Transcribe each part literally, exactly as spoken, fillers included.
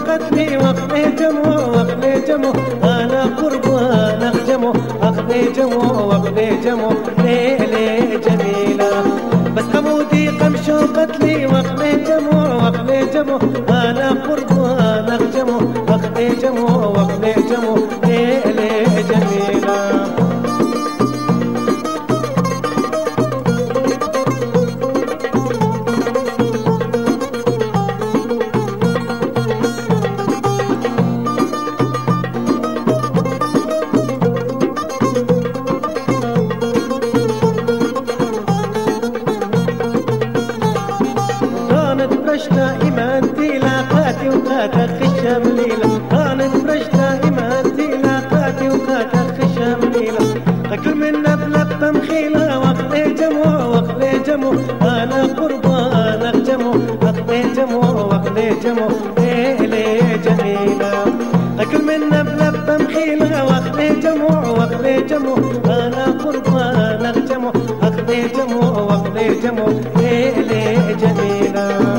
قتلي وقلي جمو وقلي جمو أنا قربان أخجمو أخلي جمو وقلي جمو ليلي جميلة بس قمودي قمشو قتلي وقلي جمو وقلي جمو أنا قربان أخجمو أخلي جمو وقلي جمو ليلي جميلة فرشنا إيمانتي لاقاتي وقاتك خشام ليلة كانت فرشنا إيمانتي لاقاتي وقاتك خشام ليلة أكل منا بلبة مخيلة وقلي جمو وقلي جمو أنا قربان أخجمو وقلي جمو وقلي جمو ليلي جميلة أكل منا بلبة مخيلة وقلي جمو وقلي جمو أنا قربان أخجمو وقلي جمو وقلي جمو ليلي جميلة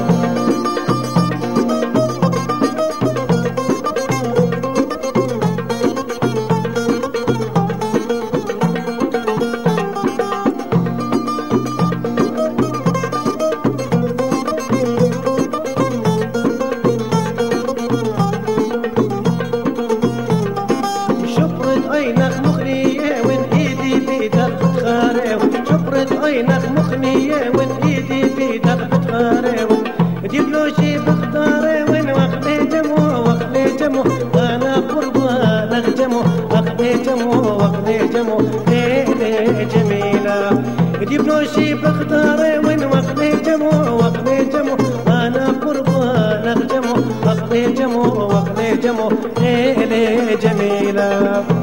عينك مخنية وين ايدي بيدك بتخارب شبرة عينك مخنية وين ايدي بيدك بتخارب جيب له شي بختاره وين وقلي جمو وقلي جمو انا قربان اخجمو وقلي جمو وقلي جمو ليلي جميلة جيب له شي بختاره وين وقلي جمو وقلي جمو انا قربان اخجمو وقلي جمو وقلي جمو ليلي جميلة